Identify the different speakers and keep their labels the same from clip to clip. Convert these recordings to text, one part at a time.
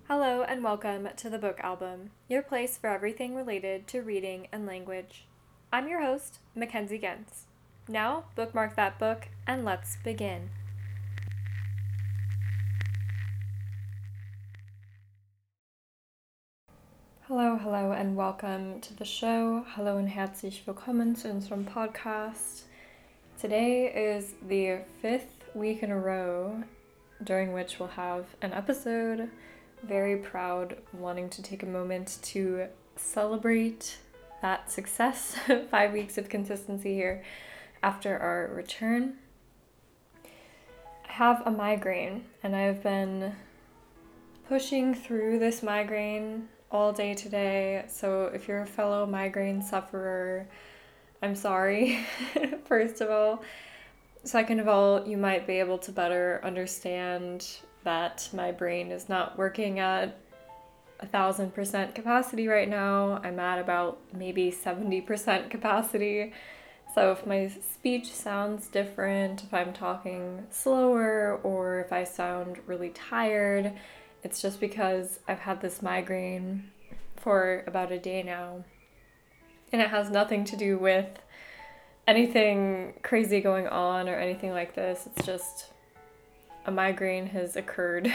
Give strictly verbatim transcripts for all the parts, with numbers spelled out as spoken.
Speaker 1: Hello and welcome to the Book Album, your place for everything related to reading and language. I'm your host, Mackenzie Gens. Now, bookmark that book and let's begin. Hello, hello and welcome to the show. Hello und herzlich willkommen zu unserem Podcast. Today is the fifth week in a row during which we'll have an episode. Very proud, wanting to take a moment to celebrate that success, five weeks of consistency here after our return. I have a migraine and I've been pushing through this migraine all day today. So if you're a fellow migraine sufferer, I'm sorry, first of all. Second of all, you might be able to better understand that my brain is not working at a thousand percent capacity right now. I'm at about maybe seventy percent capacity. So if my speech sounds different, if I'm talking slower, or if I sound really tired, it's just because I've had this migraine for about a day now. And it has nothing to do with anything crazy going on or anything like this. It's just a migraine has occurred.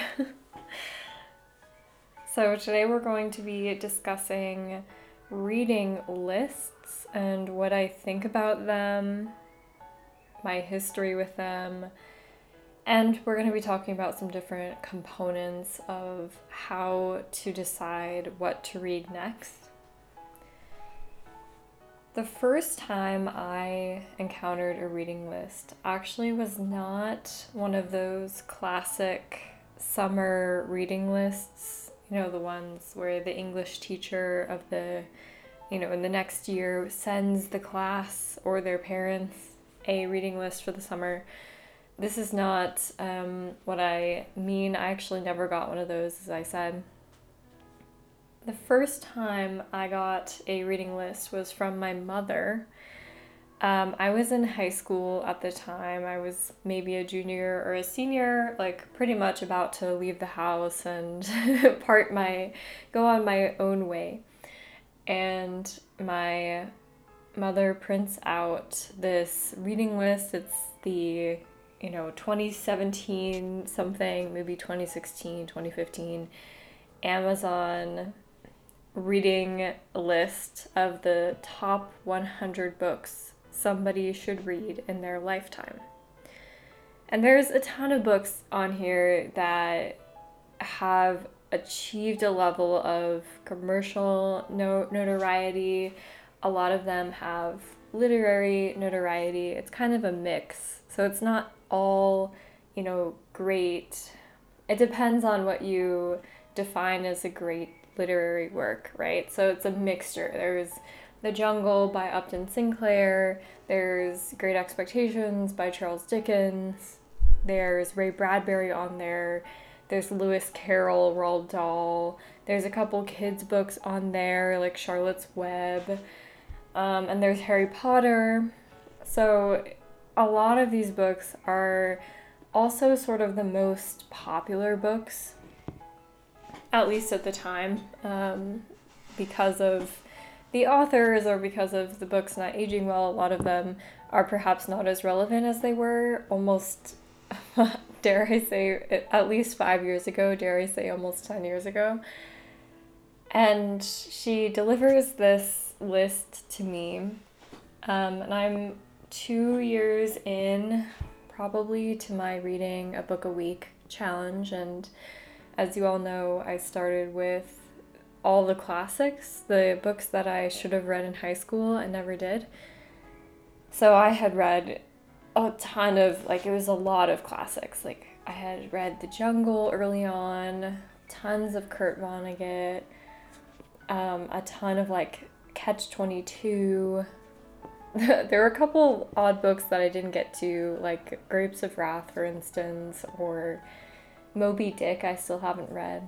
Speaker 1: So today we're going to be discussing reading lists and what I think about them, my history with them, and we're going to be talking about some different components of how to decide what to read next. The first time I encountered a reading list actually was not one of those classic summer reading lists, you know, the ones where the English teacher of the, you know, in the next year sends the class or their parents a reading list for the summer. This is not um, what I mean. I actually never got one of those, as I said. The first time I got a reading list was from my mother. Um, I was in high school at the time. I was maybe a junior or a senior, like pretty much about to leave the house and part my, go on my own way. And my mother prints out this reading list. It's the, you know, twenty seventeen something, maybe twenty sixteen, twenty fifteen, Amazon reading list of the top one hundred books somebody should read in their lifetime. And there's a ton of books on here that have achieved a level of commercial no- notoriety. A lot of them have literary notoriety. It's kind of a mix. So it's not all, you know, great. It depends on what you define as a great literary work, right? So it's a mixture. There's The Jungle by Upton Sinclair, there's Great Expectations by Charles Dickens, there's Ray Bradbury on there, there's Lewis Carroll, Roald Dahl, there's a couple kids books on there like Charlotte's Web, um, and there's Harry Potter. So a lot of these books are also sort of the most popular books, at least at the time, um, because of the authors or because of the books not aging well. A lot of them are perhaps not as relevant as they were almost, dare I say, at least five years ago, dare I say almost ten years ago. And she delivers this list to me, um, and I'm two years in probably to my reading a book a week challenge, and as you all know, I started with all the classics, the books that I should have read in high school and never did. So I had read a ton of, like, it was a lot of classics. Like, I had read The Jungle early on, tons of Kurt Vonnegut, um, a ton of, like, Catch twenty-two. There were a couple odd books that I didn't get to, like Grapes of Wrath, for instance, or Moby Dick I still haven't read.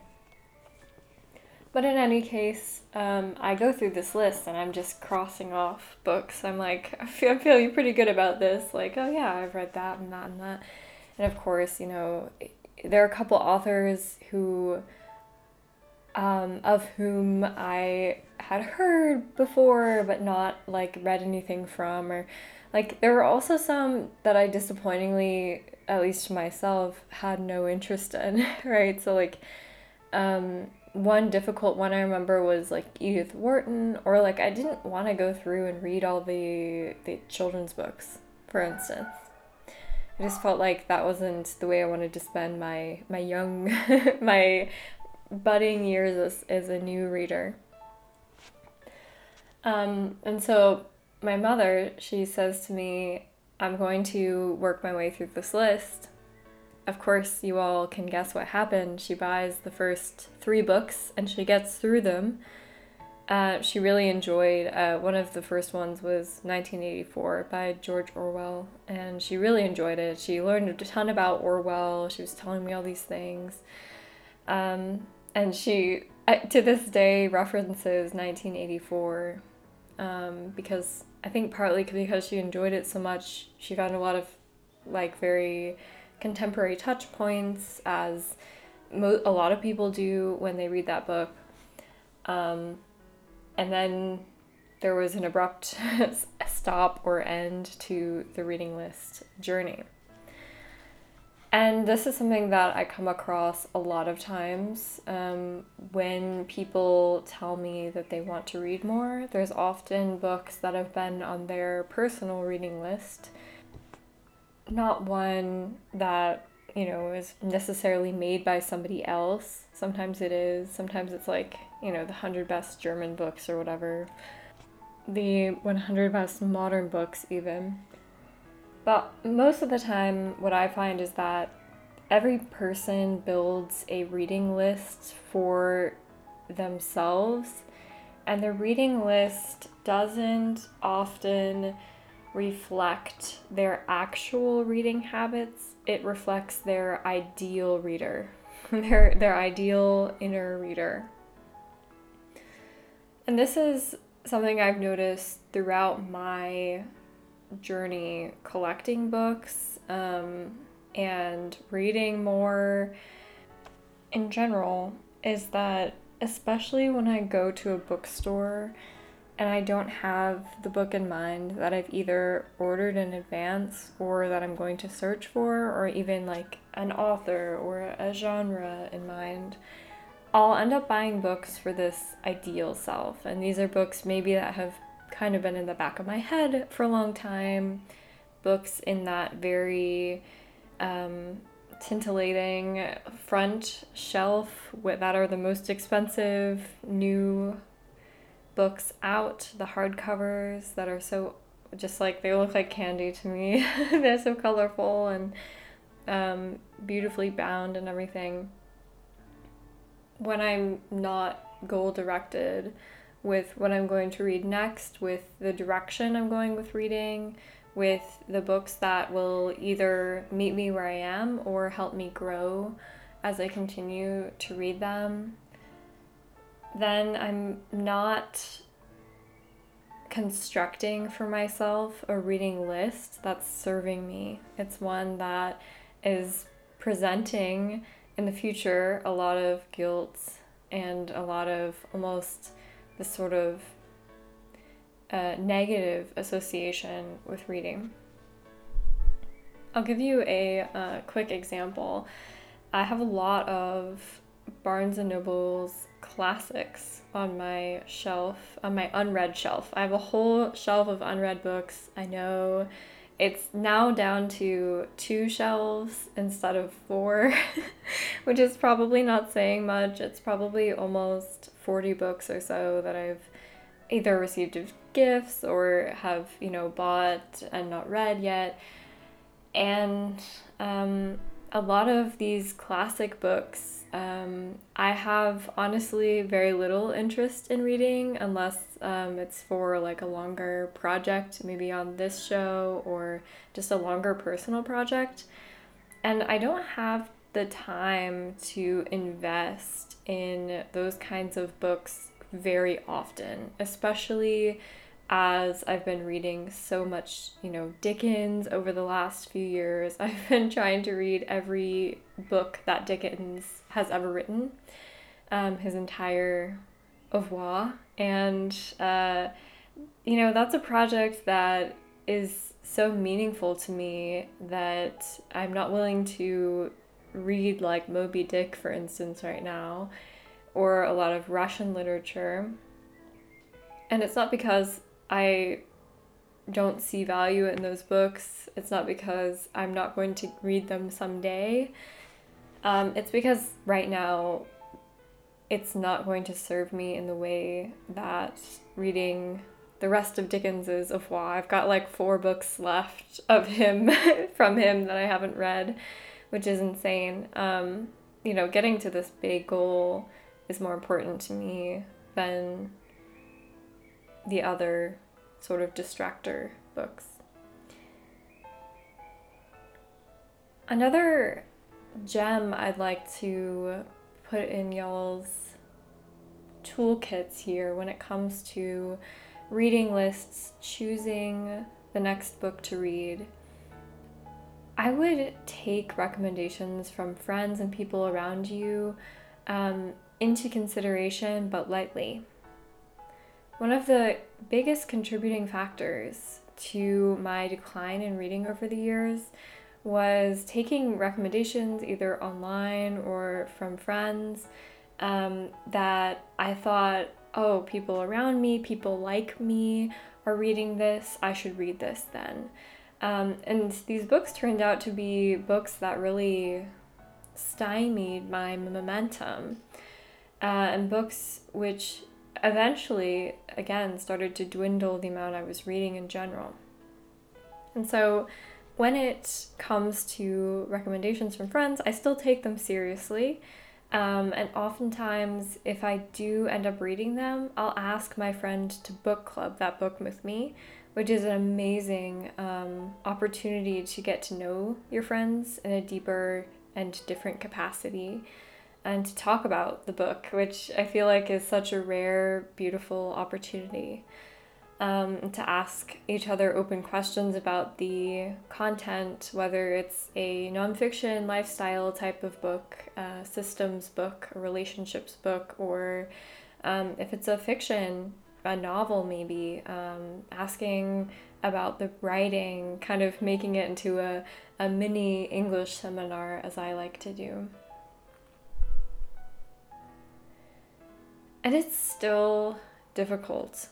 Speaker 1: But in any case, um, I go through this list and I'm just crossing off books. I'm like, I feel, I'm feeling pretty good about this. Like, oh yeah, I've read that and that and that. And of course, you know, there are a couple authors who um, of whom I had heard before but not like read anything from, or like there were also some that I disappointingly, at least to myself, had no interest in, right? So like um one difficult one I remember was like Edith Wharton, or like I didn't want to go through and read all the the children's books, for instance. I just felt like that wasn't the way I wanted to spend my my young my budding years as, as a new reader. Um, and so my mother, she says to me, I'm going to work my way through this list. Of course, you all can guess what happened. She buys the first three books and she gets through them. Uh, she really enjoyed, uh, one of the first ones was nineteen eighty-four by George Orwell, and she really enjoyed it. She learned a ton about Orwell. She was telling me all these things. Um, and she, to this day, references nineteen eighty-four um, because I think partly because she enjoyed it so much, she found a lot of like very contemporary touch points, as mo- a lot of people do when they read that book. Um, and then there was an abrupt stop or end to the reading list journey. And this is something that I come across a lot of times um, when people tell me that they want to read more. There's often books that have been on their personal reading list, not one that, you know, is necessarily made by somebody else. Sometimes it is. Sometimes it's like, you know, the one hundred best German books or whatever. The one hundred best modern books even. But most of the time, what I find is that every person builds a reading list for themselves, and the reading list doesn't often reflect their actual reading habits. It reflects their ideal reader, their, their ideal inner reader. And this is something I've noticed throughout my journey collecting books um, and reading more in general, is that especially when I go to a bookstore and I don't have the book in mind that I've either ordered in advance or that I'm going to search for, or even like an author or a genre in mind, I'll end up buying books for this ideal self. And these are books maybe that have kind of been in the back of my head for a long time, books in that very um, titillating front shelf that are the most expensive new books out, the hardcovers that are so just like, they look like candy to me. They're so colorful and um, beautifully bound and everything. When I'm not goal directed with what I'm going to read next, with the direction I'm going with reading, with the books that will either meet me where I am or help me grow as I continue to read them, then I'm not constructing for myself a reading list that's serving me. It's one that is presenting in the future a lot of guilt and a lot of almost this sort of uh, negative association with reading. I'll give you a uh, quick example. I have a lot of Barnes and Noble's classics on my shelf, on my unread shelf. I have a whole shelf of unread books. I know it's now down to two shelves instead of four, which is probably not saying much. It's probably almost forty books or so that I've either received as gifts or have, you know, bought and not read yet. And um, a lot of these classic books, um, I have honestly very little interest in reading unless um, it's for like a longer project, maybe on this show, or just a longer personal project. And I don't have the time to invest in those kinds of books very often, especially as I've been reading so much, you know, Dickens over the last few years. I've been trying to read every book that Dickens has ever written. um, his entire oeuvre. And, uh, you know, that's a project that is so meaningful to me that I'm not willing to read like Moby Dick, for instance, right now, or a lot of Russian literature. And it's not because I don't see value in those books. It's not because I'm not going to read them someday. Um, it's because right now it's not going to serve me in the way that reading the rest of Dickens's oeuvre. I've got like four books left of him from him that I haven't read, which is insane. Um, you know, getting to this big goal is more important to me than the other sort of distractor books. Another gem I'd like to put in y'all's toolkits here when it comes to reading lists, choosing the next book to read, I would take recommendations from friends and people around you um, into consideration, but lightly. One of the biggest contributing factors to my decline in reading over the years was taking recommendations either online or from friends um, that I thought, oh, people around me, people like me are reading this, I should read this then. Um, and these books turned out to be books that really stymied my momentum, uh, and books which eventually, again, started to dwindle the amount I was reading in general. And so when it comes to recommendations from friends, I still take them seriously. Um, and oftentimes, if I do end up reading them, I'll ask my friend to book club that book with me, which is an amazing um, opportunity to get to know your friends in a deeper and different capacity, and to talk about the book, which I feel like is such a rare, beautiful opportunity. Um, to ask each other open questions about the content, whether it's a nonfiction lifestyle type of book, a systems book, a relationships book, or um, if it's a fiction, a novel maybe, um, asking about the writing, kind of making it into a, a mini English seminar, as I like to do. And it's still difficult.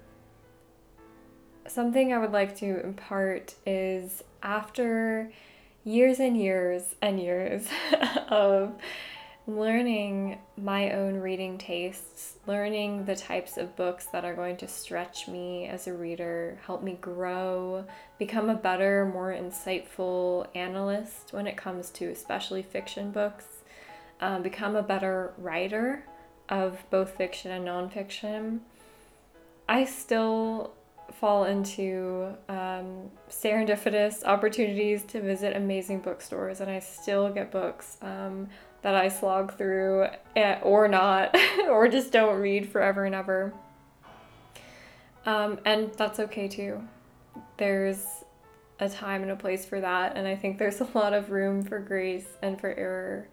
Speaker 1: Something I would like to impart is after years and years and years of learning my own reading tastes, learning the types of books that are going to stretch me as a reader, help me grow, become a better, more insightful analyst when it comes to especially fiction books, um, become a better writer of both fiction and nonfiction, I still fall into um, serendipitous opportunities to visit amazing bookstores, and I still get books um, that I slog through eh, or not, or just don't read forever and ever. Um, and that's okay too. There's a time and a place for that, and I think there's a lot of room for grace and for error.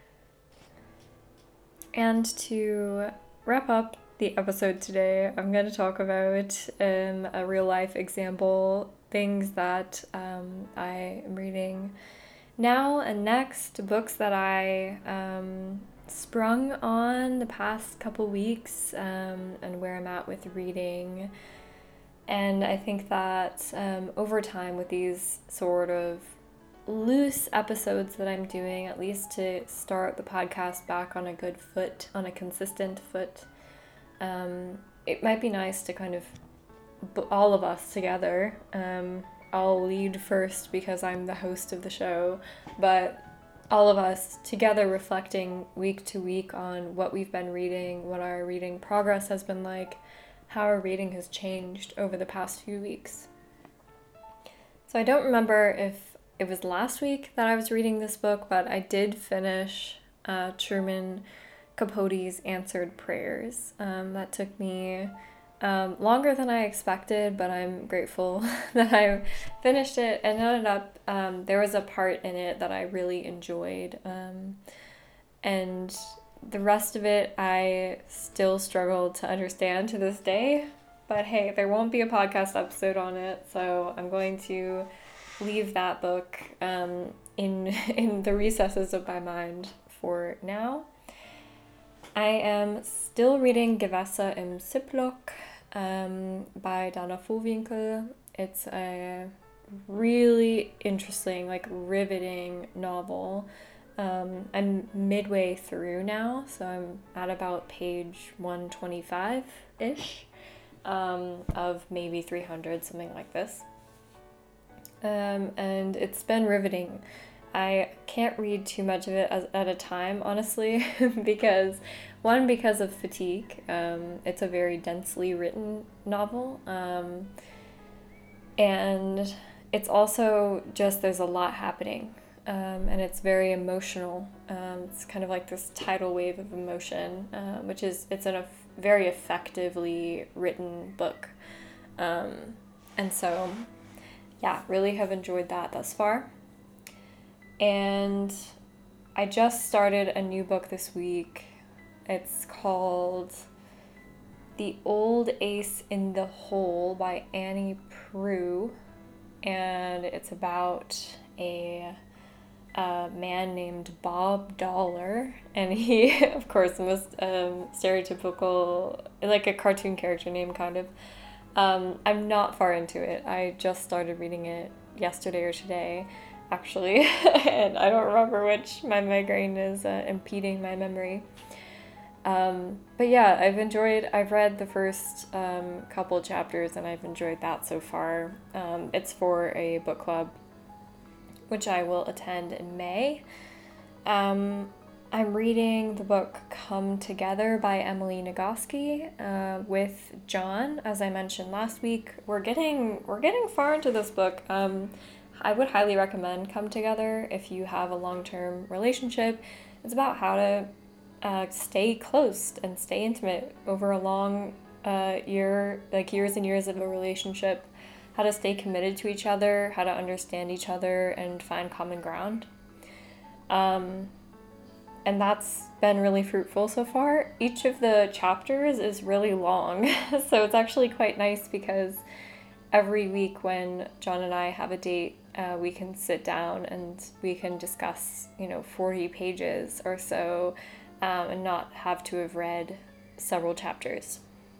Speaker 1: And to wrap up the episode today, I'm going to talk about um, a real life example, things that um, I am reading now and next, books that I um, sprung on the past couple weeks, um, and where I'm at with reading. And I think that um, over time, with these sort of loose episodes that I'm doing, at least to start the podcast back on a good foot, on a consistent foot, um, it might be nice to kind of, all of us together, um, I'll lead first because I'm the host of the show, but all of us together reflecting week to week on what we've been reading, what our reading progress has been like, how our reading has changed over the past few weeks. So I don't remember if it was last week that I was reading this book, but I did finish uh, Truman Capote's Answered Prayers. Um, that took me um, longer than I expected, but I'm grateful that I finished it and ended up, um, there was a part in it that I really enjoyed. Um, and the rest of it I still struggle to understand to this day. But hey, there won't be a podcast episode on it, so I'm going to leave that book um, in in the recesses of my mind for now. I am still reading Gewässer im Ziplock um, by Dana Vohwinkel. It's a really interesting, like riveting novel. Um, I'm midway through now, so I'm at about page one twenty-five-ish. Um, of maybe three hundred, something like this. Um, and it's been riveting. I can't read too much of it as, at a time, honestly, because, one, because of fatigue. Um, it's a very densely written novel. Um, and it's also just, there's a lot happening. Um, and it's very emotional. Um, it's kind of like this tidal wave of emotion, uh, which is, it's an very effectively written book. Um, and so, yeah, really have enjoyed that thus far. And I just started a new book this week. It's called The Old Ace in the Hole by Annie Proulx. And it's about a a man named Bob Dollar, and he, of course, the most um, stereotypical, like a cartoon character name, kind of. Um, I'm not far into it. I just started reading it yesterday or today, actually, and I don't remember which. My migraine is uh, impeding my memory. Um, but yeah, I've enjoyed, I've read the first um, couple chapters, and I've enjoyed that so far. Um, it's for a book club, which I will attend in May. Um, I'm reading the book Come Together by Emily Nagoski uh, with John. As I mentioned last week, we're getting we're getting far into this book. Um, I would highly recommend Come Together if you have a long-term relationship. It's about how to uh, stay close and stay intimate over a long uh, year, like years and years of a relationship. How to stay committed to each other, how to understand each other, and find common ground. Um, and that's been really fruitful so far. Each of the chapters is really long, so it's actually quite nice because every week when John and I have a date, uh, we can sit down and we can discuss, you know, forty pages or so, um, and not have to have read several chapters.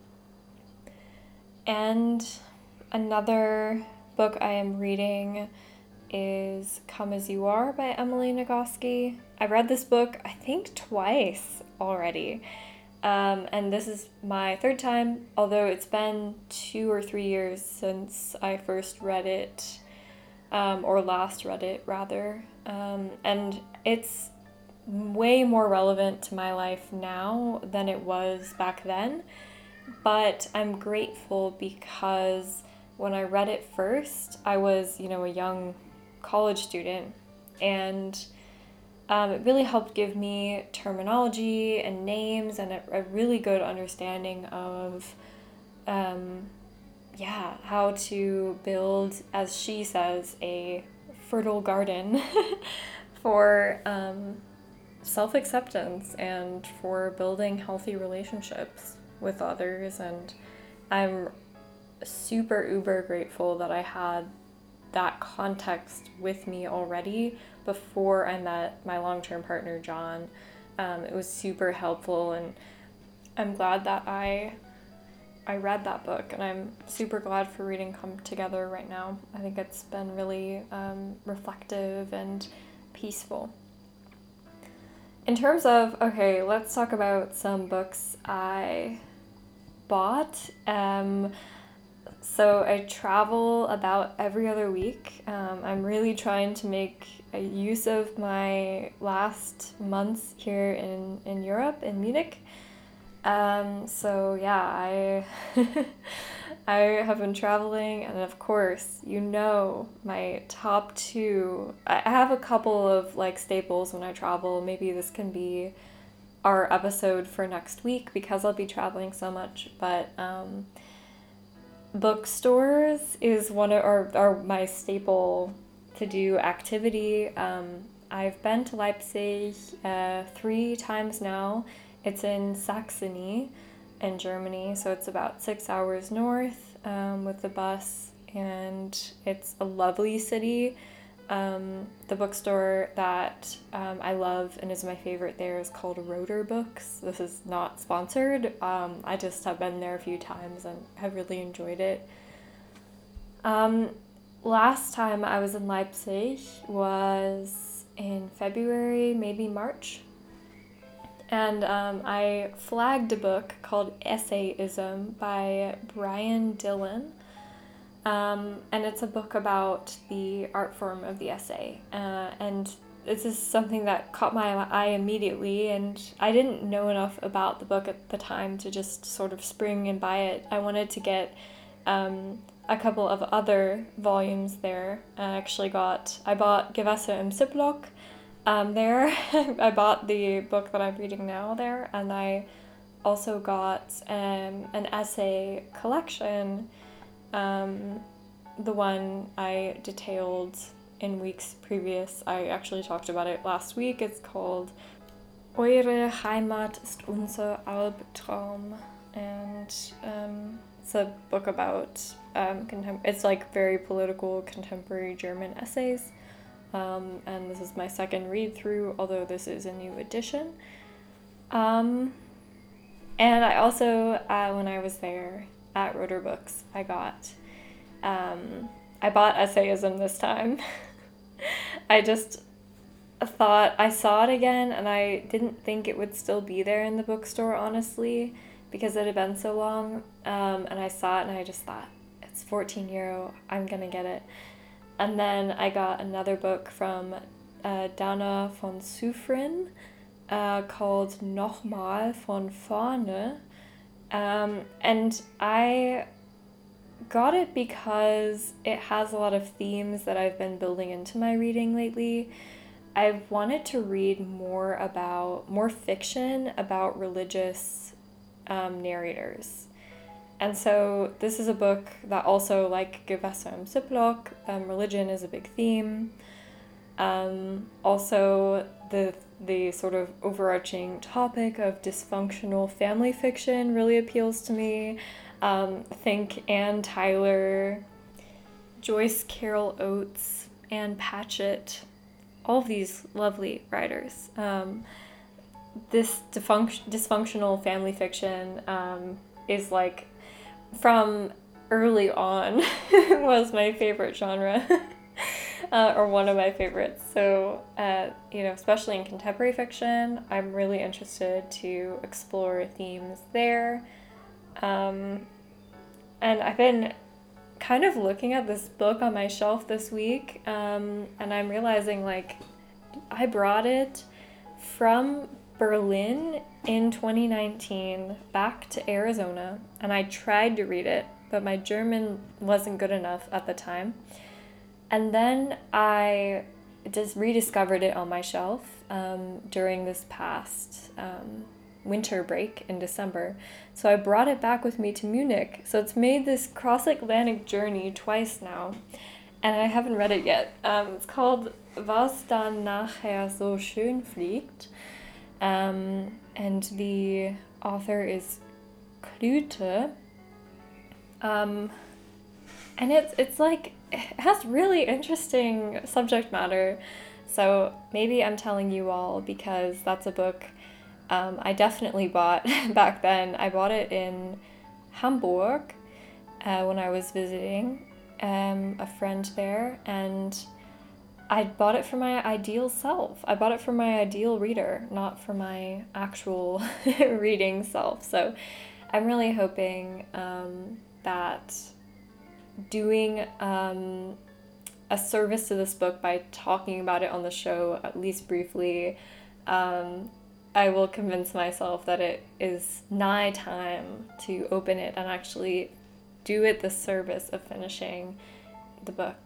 Speaker 1: And another book I am reading is Come As You Are by Emily Nagoski. I read this book, I think, twice already. Um, and this is my third time, although it's been two or three years since I first read it, um, or last read it, rather. Um, and it's way more relevant to my life now than it was back then. But I'm grateful because when I read it first, I was, you know, a young college student, and um, it really helped give me terminology and names and a, a really good understanding of, um, yeah, how to build, as she says, a fertile garden for um, self-acceptance and for building healthy relationships with others. And I'm super uber grateful that I had that context with me already before I met my long-term partner John. Um, it was super helpful, and I'm glad that I I read that book, and I'm super glad for reading Come Together right now. I think it's been really um, reflective and peaceful. In terms of, okay, let's talk about some books I bought. Um, So I travel about every other week. Um, I'm really trying to make a use of my last months here in, in Europe, in Munich. Um, so yeah, I I have been traveling, and of course, you know, my top two, I have a couple of like staples when I travel. Maybe this can be our episode for next week because I'll be traveling so much, but um, bookstores is one of, or, or my staple to do activity. Um, I've been to Leipzig uh, three times now. It's in Saxony in Germany, so it's about six hours north um, with the bus, and it's a lovely city. Um, the bookstore that um, I love and is my favorite there is called Rotor Books. This is not sponsored. Um, I just have been there a few times and have really enjoyed it. Um, last time I was in Leipzig was in February, maybe March. And um, I flagged a book called Essayism by Brian Dillon. Um, and it's a book about the art form of the essay. Uh, and this is something that caught my eye immediately, and I didn't know enough about the book at the time to just sort of spring and buy it. I wanted to get um, a couple of other volumes there. I actually got, I bought Gewässer im Ziploc um, there. I bought the book that I'm reading now there, and I also got um, an essay collection. Um, the one I detailed in weeks previous. I actually talked about it last week. It's called Eure Heimat ist unser Albtraum, and um, it's a book about um, contem- it's like very political contemporary German essays. Um, and this is my second read through, although this is a new edition. Um, and I also, uh, when I was there, at Rotor Books, I got, um, I bought Essayism this time. I just thought, I saw it again, and I didn't think it would still be there in the bookstore, honestly, because it had been so long, um, and I saw it, and I just thought, it's fourteen euro, I'm gonna get it. And then I got another book from uh, Dana von Sufrin, uh, called Nochmal von vorne. Um, and I got it because it has a lot of themes that I've been building into my reading lately. I've wanted to read more about, more fiction about religious um, narrators. And so this is a book that also, like Gewässer im Ziploc, um, religion is a big theme. Um, also, the the sort of overarching topic of dysfunctional family fiction really appeals to me. Um, think Anne Tyler, Joyce Carol Oates, Anne Patchett, all of these lovely writers. Um, this dysfunct- dysfunctional family fiction um, is like, from early on, was my favorite genre. Uh, or one of my favorites. So, uh, you know, especially in contemporary fiction, I'm really interested to explore themes there. Um, and I've been kind of looking at this book on my shelf this week, um, and I'm realizing, like, I brought it from Berlin in twenty nineteen back to Arizona, and I tried to read it, but my German wasn't good enough at the time. And then I just rediscovered it on my shelf um, during this past um, winter break in December. So I brought it back with me to Munich. So it's made this cross-Atlantic journey twice now, and I haven't read it yet. Um, it's called Was dann nachher so schön fliegt, um, and the author is Klüte. Um, and it's it's like, it has really interesting subject matter, so maybe I'm telling you all because that's a book um, I definitely bought back then. I bought it in Hamburg uh, when I was visiting um, a friend there, and I bought it for my ideal self. I bought it for my ideal reader, not for my actual reading self. So I'm really hoping um, that doing um, a service to this book by talking about it on the show, at least briefly, um, I will convince myself that it is nigh time to open it and actually do it the service of finishing the book.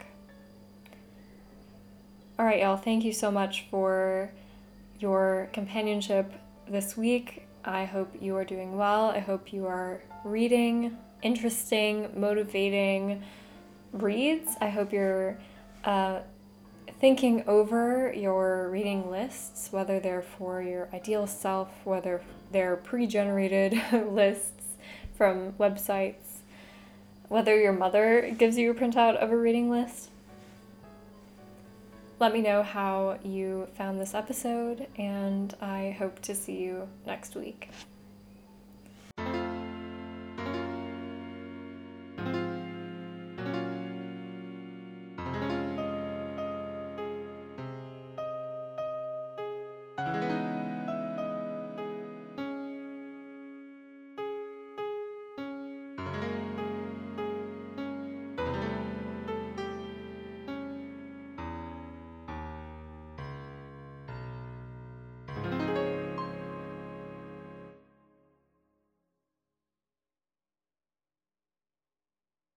Speaker 1: All right, y'all, thank you so much for your companionship this week. I hope you are doing well. I hope you are reading interesting, motivating reads. I hope you're uh, thinking over your reading lists, whether they're for your ideal self, whether they're pre-generated lists from websites, whether your mother gives you a printout of a reading list. Let me know how you found this episode, and I hope to see you next week.